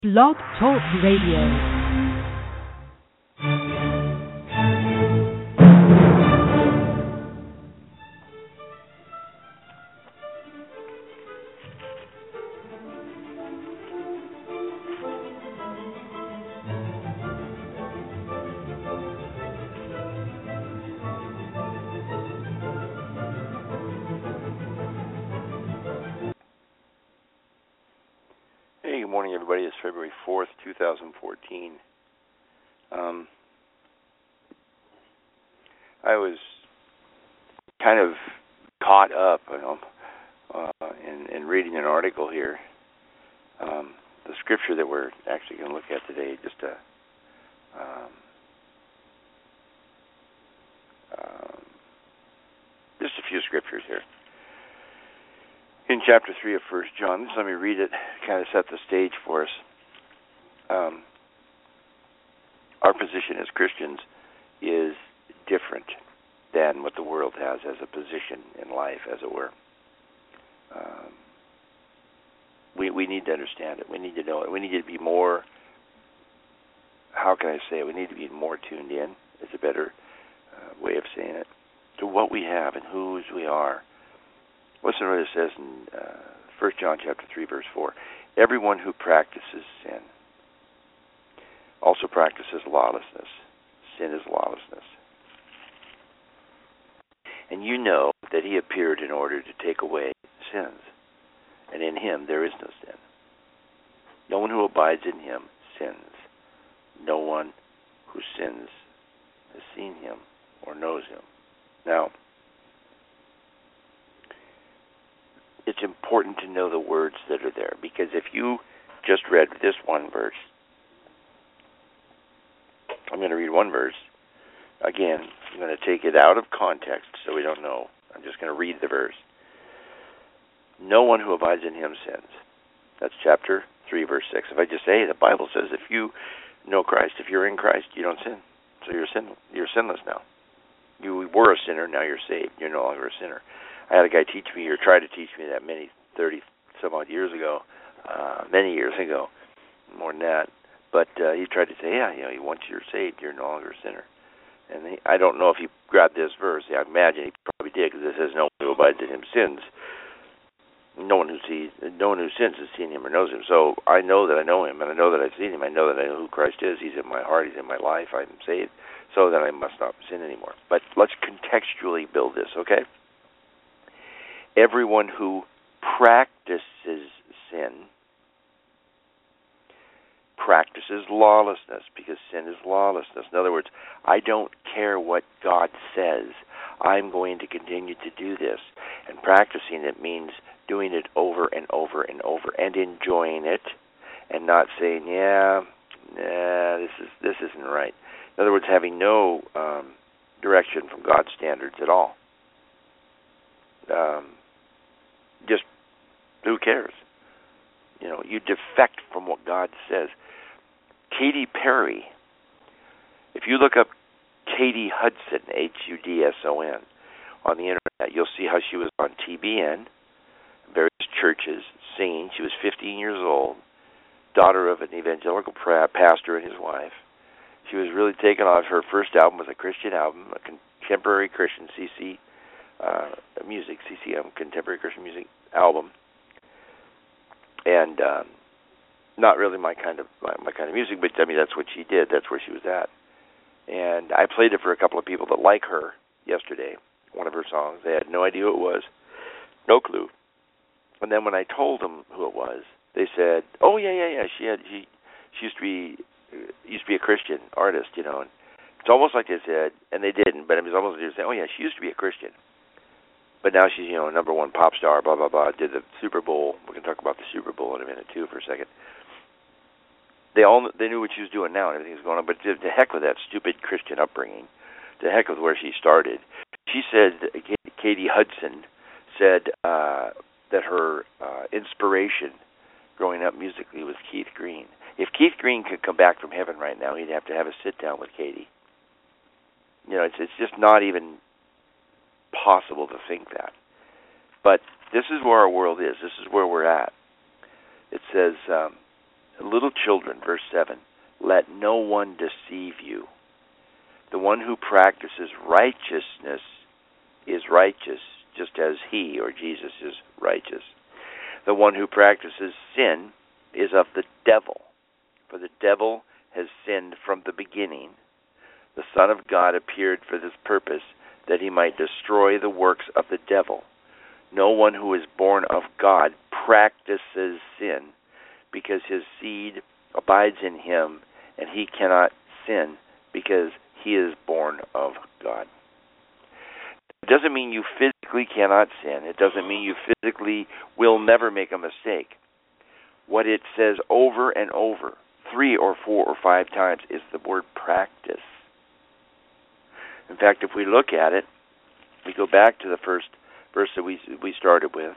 Blog Talk Radio. Hey, good morning, everybody. It's February 4th, 2014. I was kind of caught up, in reading an article here. The scripture that we're actually going to look at today, just a few scriptures here. In chapter 3 of 1 John, let me read it, kind of set the stage for us. Our position as Christians is different than what the world has as a position in life, as it were. We need to understand it. We need to know it. We need to be more, how can I say it? We need to be more tuned in, is a better way of saying it, to what we have and whose we are. Listen to what it says in 1 John chapter 3, verse 4. Everyone who practices sin also practices lawlessness. Sin is lawlessness. And you know that he appeared in order to take away sins, and in him there is no sin. No one who abides in him sins. No one who sins has seen him or knows him. Now, it's important to know the words that are there, because if you just read this one verse, I'm going to read one verse. Again, I'm going to take it out of context so we don't know. I'm just going to read the verse. No one who abides in him sins. That's chapter 3, verse 6. If I just say, the Bible says if you know Christ, if you're in Christ, you don't sin. So you're sinless now. You were a sinner, now you're saved. You're no longer a sinner. I had a guy teach me, or try to teach me that 30-some-odd years ago, many years ago, more than that. But he tried to say, once you're saved, you're no longer a sinner. And I don't know if he grabbed this verse. I imagine he probably did, because it says, no one who abides in him sins. No one who sins has seen him or knows him. So I know that I know him, and I know that I've seen him. I know that I know who Christ is. He's in my heart. He's in my life. I'm saved, so that I must not sin anymore. But let's contextually build this, okay? Everyone who practices sin practices lawlessness, because sin is lawlessness. In other words, I don't care what God says. I'm going to continue to do this. And practicing it means doing it over and over and over and enjoying it, and not saying, this isn't right. In other words, having no direction from God's standards at all. Just, who cares? You defect from what God says. Katy Perry, if you look up Katie Hudson, Hudson, on the internet, you'll see how she was on TBN, various churches, singing. She was 15 years old, daughter of an evangelical pastor and his wife. She was really taken off. Her first album was a Christian album, a contemporary Christian CCM, contemporary Christian music album, and not really my kind of music, but I mean that's what she did. That's where she was at, and I played it for a couple of people that like her yesterday. One of her songs, they had no idea who it was, no clue, and then when I told them who it was, they said, "Oh yeah, she used to be a Christian artist, and it's almost like they said, and they didn't, but it was almost like they were saying, oh yeah, she used to be a Christian. But now she's, number one pop star, blah, blah, blah, did the Super Bowl. We're going to talk about the Super Bowl in a minute, too, for a second. They knew what she was doing now and everything was going on, but to heck with that stupid Christian upbringing. To heck with where she started. She said, Katie Hudson said that her inspiration growing up musically was Keith Green. If Keith Green could come back from heaven right now, he'd have to have a sit-down with Katie. It's just not even possible to think that. But this is where our world is. This is where we're at. It says, Little children, verse 7, let no one deceive you. The one who practices righteousness is righteous, just as he, or Jesus, is righteous. The one who practices sin is of the devil, for the devil has sinned from the beginning. The Son of God appeared for this purpose, that he might destroy the works of the devil. No one who is born of God practices sin, because his seed abides in him, and he cannot sin, because he is born of God. It doesn't mean you physically cannot sin. It doesn't mean you physically will never make a mistake. What it says over and over, 3 or 4 or 5 times, is the word practice. In fact, if we look at it, we go back to the first verse that we started with.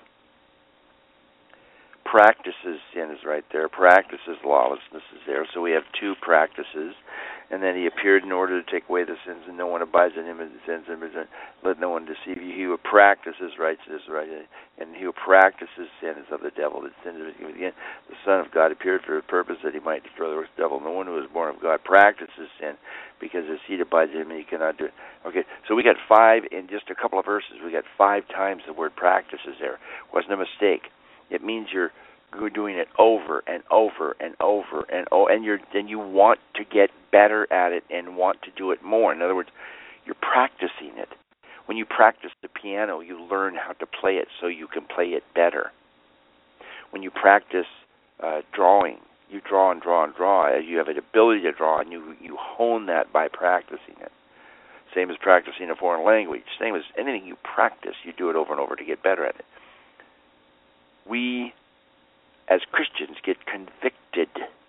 Practices sin is right there. Practices lawlessness is there. So we have 2 practices. And then he appeared in order to take away the sins, and no one abides in him and sins him. Let no one deceive you. He who practices righteousness, and he who practices sin is of the devil. That sin is again. The Son of God appeared for the purpose that he might destroy the works of the devil. No one who is born of God practices sin, because his seed abides in him, and he cannot do it. Okay, so we got 5 in just a couple of verses. We got 5 times the word practices there. Wasn't a mistake. It means you're doing it over and over and over and you want to get better at it and want to do it more. In other words, you're practicing it. When you practice the piano, you learn how to play it so you can play it better. When you practice drawing, you draw and draw and draw. You have an ability to draw, and you hone that by practicing it. Same as practicing a foreign language. Same as anything you practice, you do it over and over to get better at it. We, as Christians, get convicted.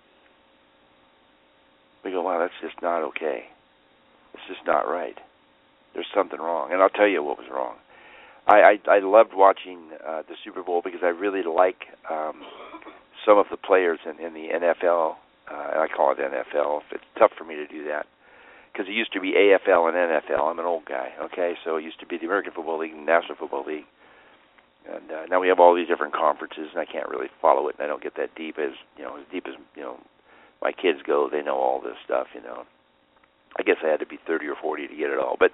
We go, wow, that's just not okay. It's just not right. There's something wrong. And I'll tell you what was wrong. I loved watching the Super Bowl because I really like some of the players in the NFL. And I call it NFL. It's tough for me to do that because it used to be AFL and NFL. I'm an old guy, okay? So it used to be the American Football League and National Football League. And now we have all these different conferences, and I can't really follow it, and I don't get that deep as my kids go. They know all this stuff, I guess I had to be 30 or 40 to get it all. But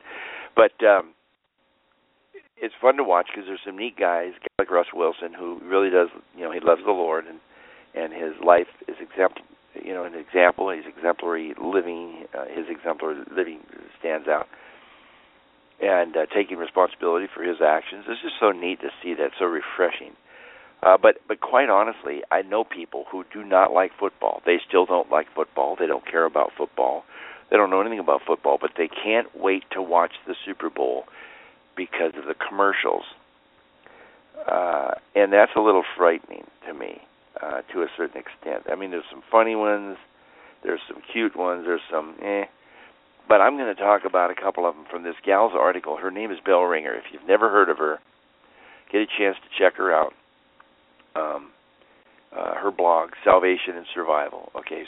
it's fun to watch because there's some neat guys like Russell Wilson who really does, he loves the Lord, and his life is an example. He's exemplary living. His exemplary living stands out. And taking responsibility for his actions. It's just so neat to see that, so refreshing. But quite honestly, I know people who do not like football. They still don't like football. They don't care about football. They don't know anything about football, but they can't wait to watch the Super Bowl because of the commercials. And that's a little frightening to me, to a certain extent. I mean, there's some funny ones. There's some cute ones. There's some But I'm going to talk about a couple of them from this gal's article. Her name is Bell Ringer. If you've never heard of her, get a chance to check her out. Her blog, Salvation and Survival. Okay,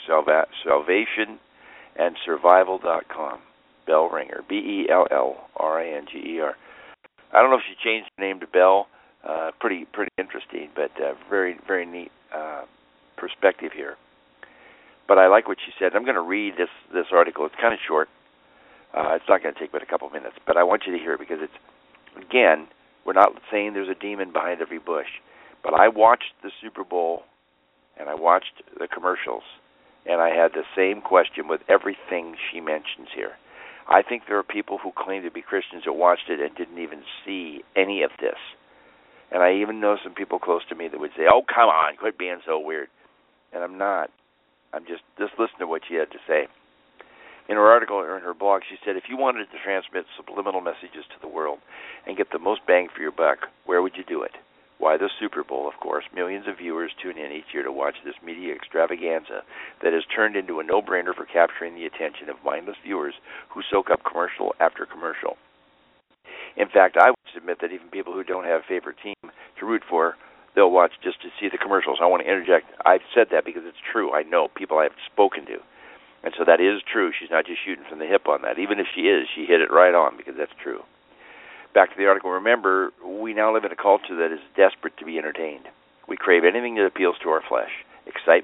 salvationandsurvival.com. Bell Ringer, BELLRINGER. I don't know if she changed her name to Bell. Pretty interesting, but very, very neat perspective here. But I like what she said. I'm going to read this article. It's kind of short. It's not going to take but a couple minutes, but I want you to hear it because it's, again, we're not saying there's a demon behind every bush, but I watched the Super Bowl and I watched the commercials, and I had the same question with everything she mentions here. I think there are people who claim to be Christians that watched it and didn't even see any of this. And I even know some people close to me that would say, oh, come on, quit being so weird. And I'm not. I'm just listen to what she had to say. In her article or in her blog, she said, if you wanted to transmit subliminal messages to the world and get the most bang for your buck, where would you do it? Why, the Super Bowl, of course. Millions of viewers tune in each year to watch this media extravaganza that has turned into a no-brainer for capturing the attention of mindless viewers who soak up commercial after commercial. In fact, I would submit that even people who don't have a favorite team to root for, they'll watch just to see the commercials. I want to interject. I've said that because it's true. I know people I've spoken to. And so that is true. She's not just shooting from the hip on that. Even if she is, she hit it right on because that's true. Back to the article. Remember, we now live in a culture that is desperate to be entertained. We crave anything that appeals to our flesh. Excitement,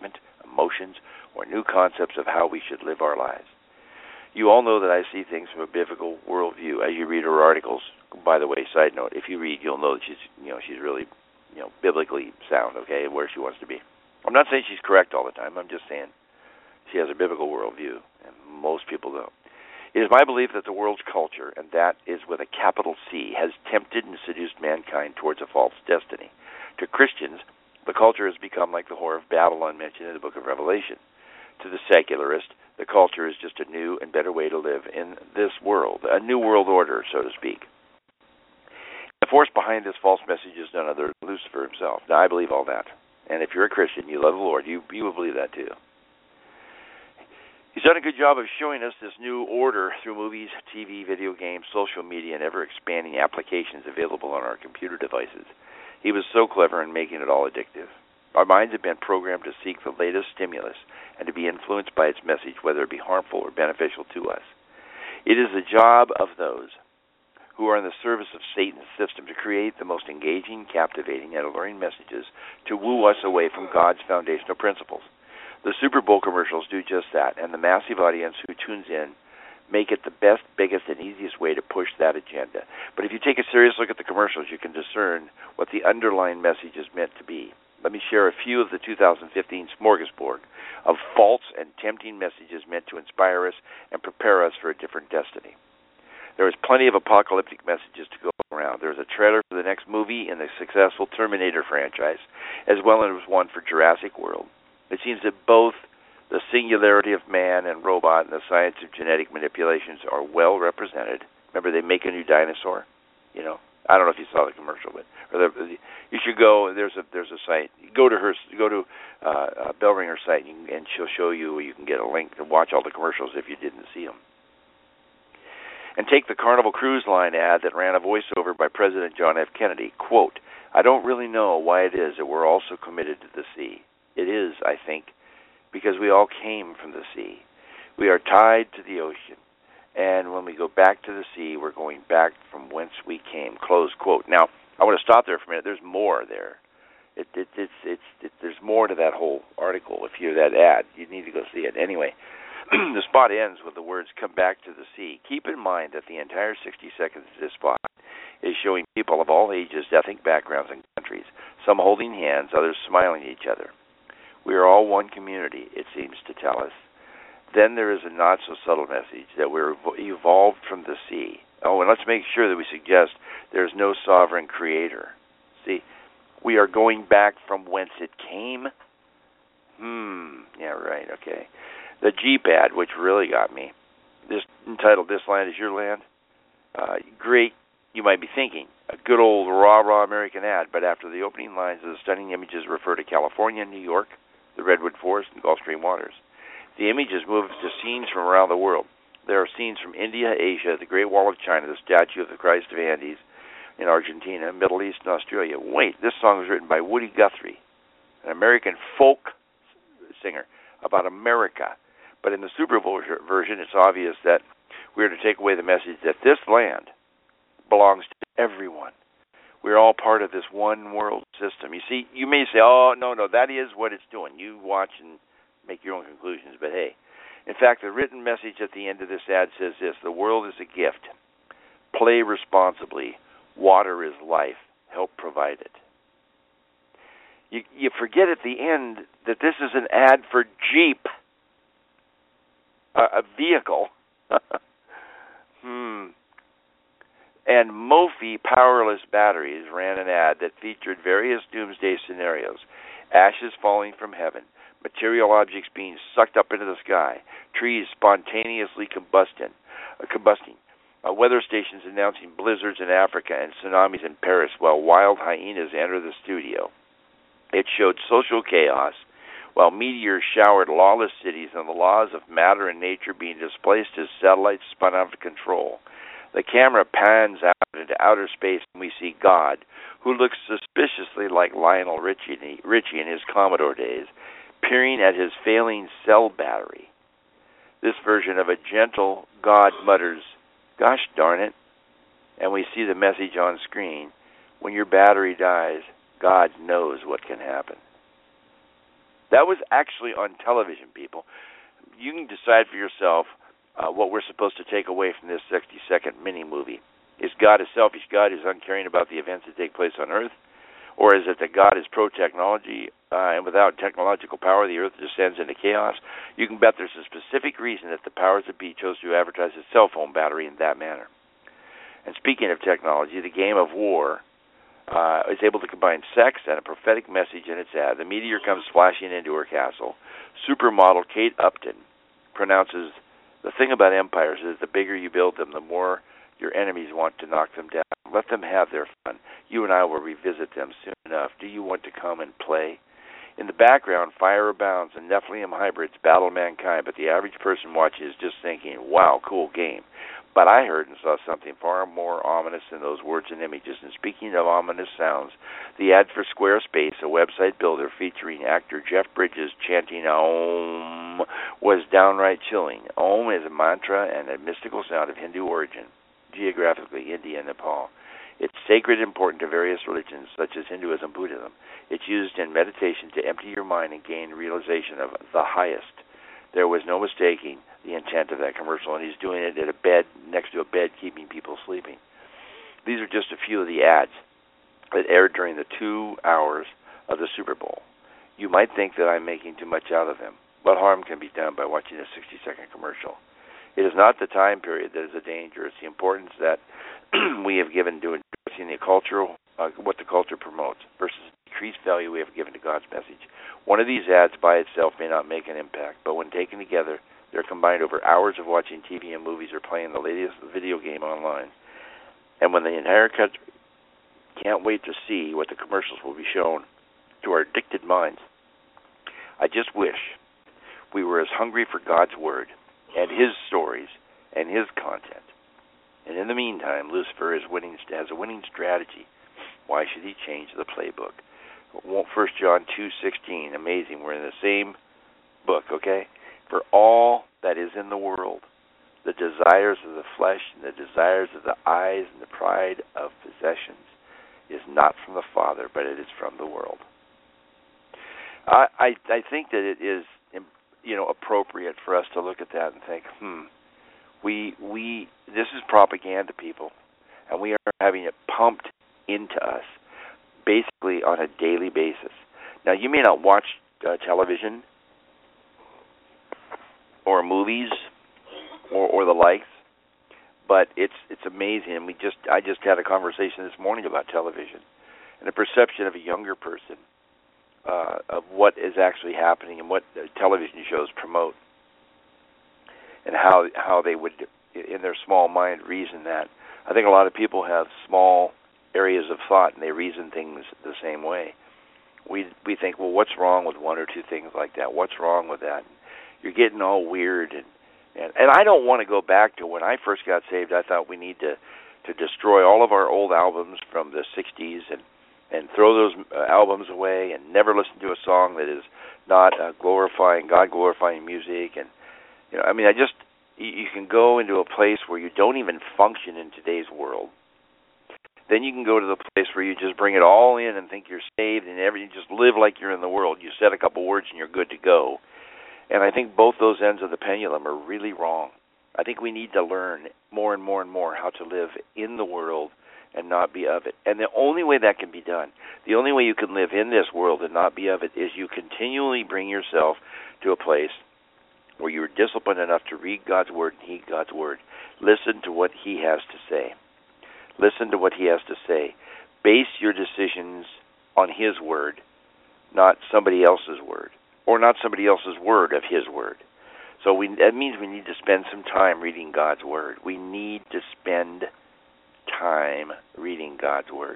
emotions, or new concepts of how we should live our lives. You all know that I see things from a biblical worldview as you read her articles. By the way, side note, if you read, you'll know that she's really, biblically sound, okay, where she wants to be. I'm not saying she's correct all the time. I'm just saying she has a biblical worldview, and most people don't. It is my belief that the world's culture, and that is with a capital C, has tempted and seduced mankind towards a false destiny. To Christians, the culture has become like the Whore of Babylon mentioned in the book of Revelation. To the secularist, the culture is just a new and better way to live in this world, a new world order, so to speak. The force behind this false message is none other than Lucifer himself. Now, I believe all that. And if you're a Christian, you love the Lord, you will believe that too. He's done a good job of showing us this new order through movies, TV, video games, social media, and ever-expanding applications available on our computer devices. He was so clever in making it all addictive. Our minds have been programmed to seek the latest stimulus and to be influenced by its message, whether it be harmful or beneficial to us. It is the job of those who are in the service of Satan's system to create the most engaging, captivating, and alluring messages to woo us away from God's foundational principles. The Super Bowl commercials do just that, and the massive audience who tunes in make it the best, biggest, and easiest way to push that agenda. But if you take a serious look at the commercials, you can discern what the underlying message is meant to be. Let me share a few of the 2015 smorgasbord of false and tempting messages meant to inspire us and prepare us for a different destiny. There is plenty of apocalyptic messages to go around. There's a trailer for the next movie in the successful Terminator franchise, as well as one for Jurassic World. It seems that both the singularity of man and robot and the science of genetic manipulations are well represented. Remember, they make a new dinosaur? I don't know if you saw the commercial, but you should go. There's a site. Go to Bellringer's site, and she'll show you. You can get a link to watch all the commercials if you didn't see them. And take the Carnival Cruise Line ad that ran a voiceover by President John F. Kennedy. Quote, "I don't really know why it is that we're all so committed to the sea. It is, I think, because we all came from the sea. We are tied to the ocean. And when we go back to the sea, we're going back from whence we came." Close quote. Now, I want to stop there for a minute. There's more there. There's more to that whole article. If you're that ad, you need to go see it. Anyway, the spot ends with the words, "Come back to the sea." Keep in mind that the entire 60 seconds of this spot is showing people of all ages, ethnic backgrounds, and countries, some holding hands, others smiling at each other. We are all one community, it seems to tell us. Then there is a not-so-subtle message that we're evolved from the sea. Oh, and let's make sure that we suggest there's no sovereign creator. See, we are going back from whence it came? Yeah, right, okay. The Jeep ad, which really got me, entitled, "This Land Is Your Land." Great, you might be thinking. A good old rah-rah American ad, but after the opening lines of the stunning images refer to California, New York, the Redwood Forest, and Gulf Stream waters. The images move to scenes from around the world. There are scenes from India, Asia, the Great Wall of China, the Statue of the Christ of Andes in Argentina, Middle East, and Australia. Wait, this song was written by Woody Guthrie, an American folk singer about America. But in the Super Bowl version, it's obvious that we are to take away the message that this land belongs to everyone. We're all part of this one world system. You see, you may say, "Oh, no, that is what it's doing." You watch and make your own conclusions, but hey. In fact, the written message at the end of this ad says this: "The world is a gift. Play responsibly. Water is life. Help provide it." You forget at the end that this is an ad for Jeep, a vehicle. And Mophie Powerless Batteries ran an ad that featured various doomsday scenarios: ashes falling from heaven, material objects being sucked up into the sky, trees spontaneously combusting, weather stations announcing blizzards in Africa and tsunamis in Paris while wild hyenas enter the studio. It showed social chaos while meteors showered lawless cities and the laws of matter and nature being displaced as satellites spun out of control. The camera pans out into outer space and we see God, who looks suspiciously like Lionel Richie in his Commodore days, peering at his failing cell battery. This version of a gentle God mutters, "Gosh darn it," and we see the message on screen: when your battery dies, God knows what can happen. That was actually on television, people. You can decide for yourself what we're supposed to take away from this 60-second mini-movie. Is God a selfish God who's uncaring about the events that take place on Earth? Or is it that God is pro-technology, and without technological power, the Earth descends into chaos? You can bet there's a specific reason that the powers that be chose to advertise a cell phone battery in that manner. And speaking of technology, the game of war is able to combine sex and a prophetic message in its ad. The meteor comes flashing into her castle. Supermodel Kate Upton pronounces, "The thing about empires is the bigger you build them, the more your enemies want to knock them down. Let them have their fun. You and I will revisit them soon enough. Do you want to come and play?" In the background, fire abounds and Nephilim hybrids battle mankind, but the average person watching is just thinking, wow, cool game. But I heard and saw something far more ominous than those words and images. And speaking of ominous sounds, the ad for Squarespace, a website builder featuring actor Jeff Bridges chanting Om, was downright chilling. Om is a mantra and a mystical sound of Hindu origin, geographically India and Nepal. It's sacred and important to various religions, such as Hinduism, Buddhism. It's used in meditation to empty your mind and gain realization of the highest. There was no mistaking the intent of that commercial, and he's doing it at a bed, next to a bed, keeping people sleeping. These are just a few of the ads that aired during the 2 hours of the Super Bowl. You might think that I'm making too much out of them. What harm can be done by watching a 60-second commercial? It is not the time period that is a danger. It's the importance that we have given to addressing the cultural, what the culture promotes, versus the decreased value we have given to God's message. One of these ads by itself may not make an impact, but when taken together, they're combined over hours of watching TV and movies or playing the latest video game online. And when the entire country can't wait to see what the commercials will be shown to our addicted minds, I just wish we were as hungry for God's Word and His stories and His content. And in the meantime, Lucifer has a winning strategy. Why should he change the playbook? 1 John 2:16, amazing. We're in the same book, okay? For all that is in the world, the desires of the flesh and the desires of the eyes and the pride of possessions is not from the Father, but it is from the world. I think that it is, appropriate for us to look at that and think, this is propaganda, people, and we are having it pumped into us basically on a daily basis. Now, you may not watch television or movies or the likes, but it's amazing. And I just had a conversation this morning about television and the perception of a younger person of what is actually happening and what television shows promote, and how they would, in their small mind, reason that. I think a lot of people have small areas of thought, and they reason things the same way. We think, well, what's wrong with one or two things like that? What's wrong with that? You're getting all weird, and I don't want to go back to when I first got saved. I thought we need to destroy all of our old albums from the 60s and throw those albums away and never listen to a song that is not God-glorifying music. And you can go into a place where you don't even function in today's world. Then you can go to the place where you just bring it all in and think you're saved and everything, just live like you're in the world. You said a couple words and you're good to go. And I think both those ends of the pendulum are really wrong. I think we need to learn more and more and more how to live in the world and not be of it. And the only way that can be done, the only way you can live in this world and not be of it, is you continually bring yourself to a place where you're disciplined enough to read God's Word and heed God's Word. Listen to what He has to say. Listen to what He has to say. Base your decisions on His Word, not somebody else's word, or not somebody else's word of His Word. So that means we need to spend some time reading God's Word. We need to spend time reading God's Word.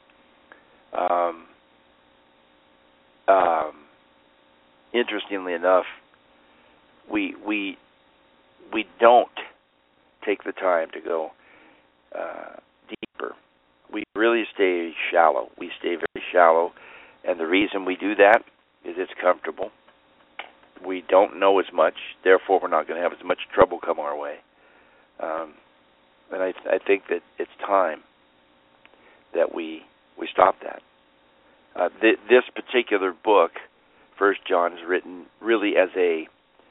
Interestingly enough, we don't take the time to go deeper. We really stay shallow. We stay very shallow, and the reason we do that is it's comfortable. We don't know as much, therefore we're not going to have as much trouble come our way. And I think that it's time that we stop that. This particular book First John is written really as a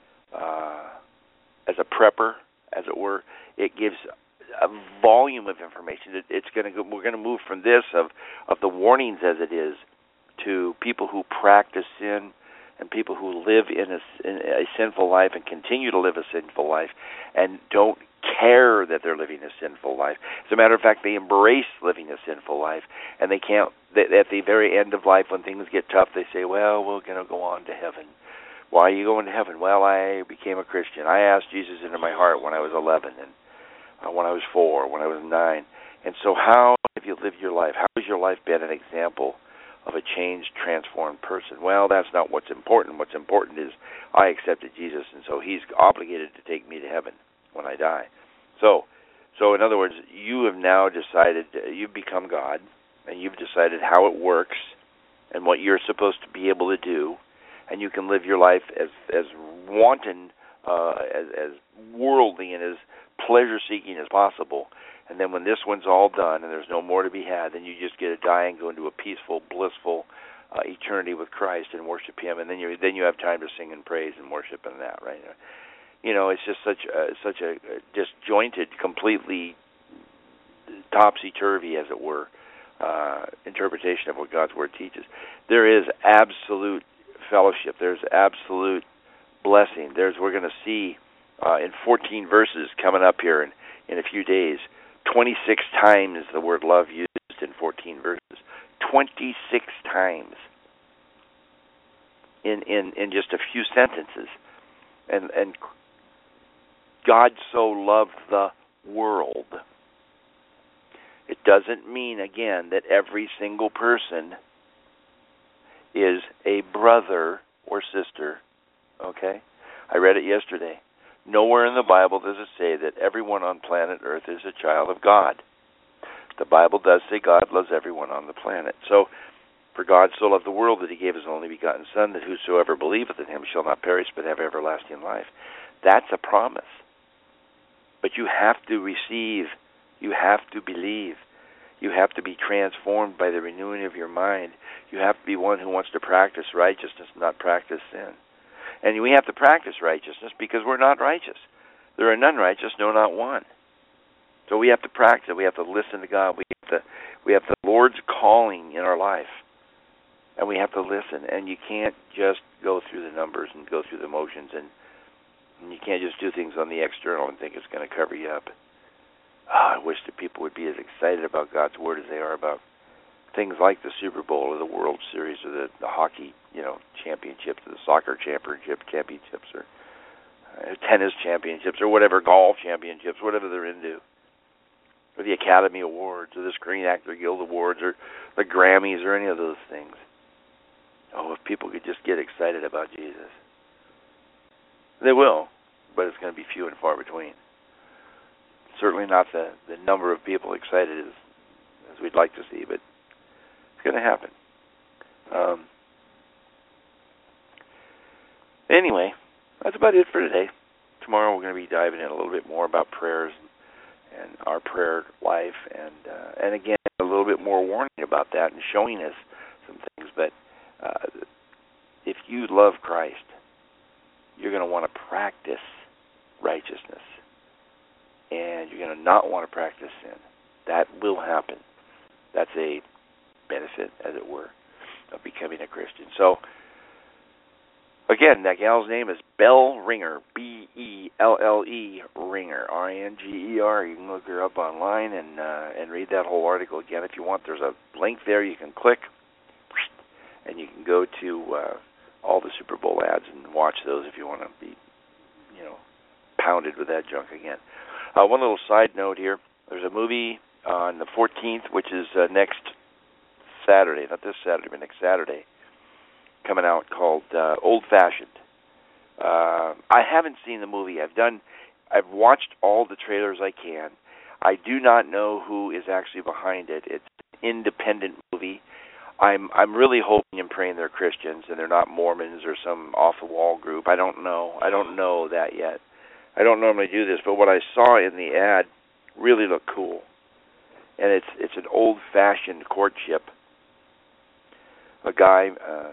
prepper, as it were. It gives a volume of information. We're going to move from this of the warnings as it is to people who practice sin and people who live in a sinful life and continue to live a sinful life and don't care that they're living a sinful life. As a matter of fact, they embrace living a sinful life, and they can't. At the very end of life, when things get tough, they say, "Well, we're going to go on to heaven." Why are you going to heaven? Well, I became a Christian. I asked Jesus into my heart when I was 11, and when I was 4, when I was 9. And so, how have you lived your life? How has your life been an example of a changed, transformed person? Well, that's not what's important. What's important is I accepted Jesus, and so He's obligated to take me to heaven when I die. So in other words, you have now decided, you've become God, and you've decided how it works and what you're supposed to be able to do, and you can live your life as wanton, as worldly, and as pleasure-seeking as possible. And then when this one's all done and there's no more to be had, then you just get to die and go into a peaceful, blissful eternity with Christ and worship Him. And then you have time to sing and praise and worship and that, right? You know, it's just such a disjointed, completely topsy-turvy, as it were, interpretation of what God's Word teaches. There is absolute fellowship. There's absolute blessing. We're going to see in 14 verses coming up here in a few days, 26 times the word love used in 14 verses. 26 times in just a few sentences. And God so loved the world. It doesn't mean, again, that every single person is a brother or sister, okay? I read it yesterday. Nowhere in the Bible does it say that everyone on planet Earth is a child of God. The Bible does say God loves everyone on the planet. So, for God so loved the world that He gave His only begotten Son, that whosoever believeth in Him shall not perish but have everlasting life. That's a promise. But you have to receive. You have to believe. You have to be transformed by the renewing of your mind. You have to be one who wants to practice righteousness, not practice sin. And we have to practice righteousness because we're not righteous. There are none righteous, no, not one. So we have to practice. We have to listen to God. We have the Lord's calling in our life, and we have to listen. And you can't just go through the numbers and go through the motions, and you can't just do things on the external and think it's going to cover you up. I wish that people would be as excited about God's Word as they are about things like the Super Bowl or the World Series or the hockey, championships, or the soccer championships, or tennis championships, or whatever, golf championships, whatever they're into, or the Academy Awards, or the Screen Actor Guild Awards, or the Grammys, or any of those things. Oh, if people could just get excited about Jesus. They will, but it's going to be few and far between. Certainly not the number of people excited as we'd like to see, but it's going to happen. Anyway, that's about it for today. Tomorrow we're going to be diving in a little bit more about prayers and our prayer life, and again, a little bit more warning about that and showing us some things. But if you love Christ, you're going to want to practice righteousness, and you're going to not want to practice sin. That will happen. That's a benefit, as it were, of becoming a Christian. So, again, that gal's name is Belle Ringer, B-E-L-L-E, Ringer, R-I-N-G-E-R. You can look her up online and read that whole article again if you want. There's a link there you can click, and you can go to all the Super Bowl ads and watch those if you want to be, pounded with that junk again. One little side note here. There's a movie on the 14th, which is next Saturday, not this Saturday, but next Saturday, coming out, called Old Fashioned. I haven't seen the movie. I've watched all the trailers I can. I do not know who is actually behind it. It's an independent movie. I'm really hoping and praying they're Christians and they're not Mormons or some off-the-wall group. I don't know. I don't know that yet. I don't normally do this, but what I saw in the ad really looked cool. And it's an old-fashioned courtship. A guy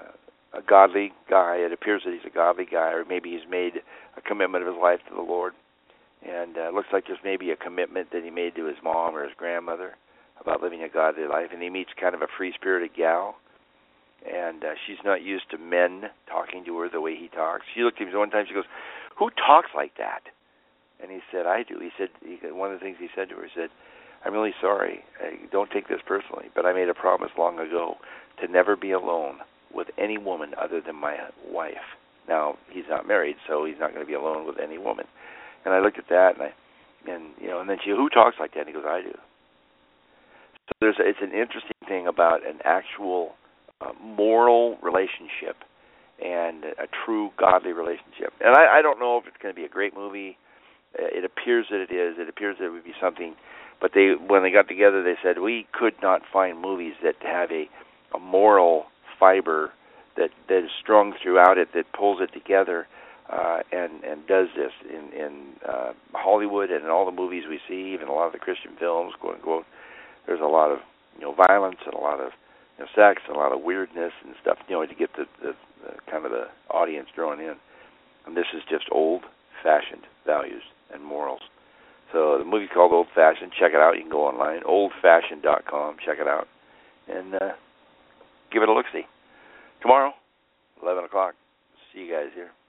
a godly guy. It appears that he's a godly guy, or maybe he's made a commitment of his life to the Lord. And it looks like there's maybe a commitment that he made to his mom or his grandmother about living a godly life. And he meets kind of a free-spirited gal, and she's not used to men talking to her the way he talks. She looked at him one time, she goes, "Who talks like that?" And he said, "I do." He said, one of the things he said to her, he said, "I'm really sorry. Don't take this personally, but I made a promise long ago to never be alone with any woman other than my wife." Now, he's not married, so he's not going to be alone with any woman. And I looked at that, and then she, "Who talks like that?" And he goes, "I do." So it's an interesting thing about an actual moral relationship and a true godly relationship. And I don't know if it's going to be a great movie. It appears that it is. It appears that it would be something. But when they got together, they said, we could not find movies that have a moral fiber that is strung throughout it, that pulls it together and does this in Hollywood and in all the movies we see, even a lot of the Christian films, quote unquote. There's a lot of violence and a lot of sex and a lot of weirdness and stuff, to get the kind of the audience drawn in. And this is just old-fashioned values and morals. So the movie's called Old Fashioned. Check it out. You can go online, oldfashioned.com. Check it out and give it a look-see. Tomorrow, 11 o'clock. See you guys here.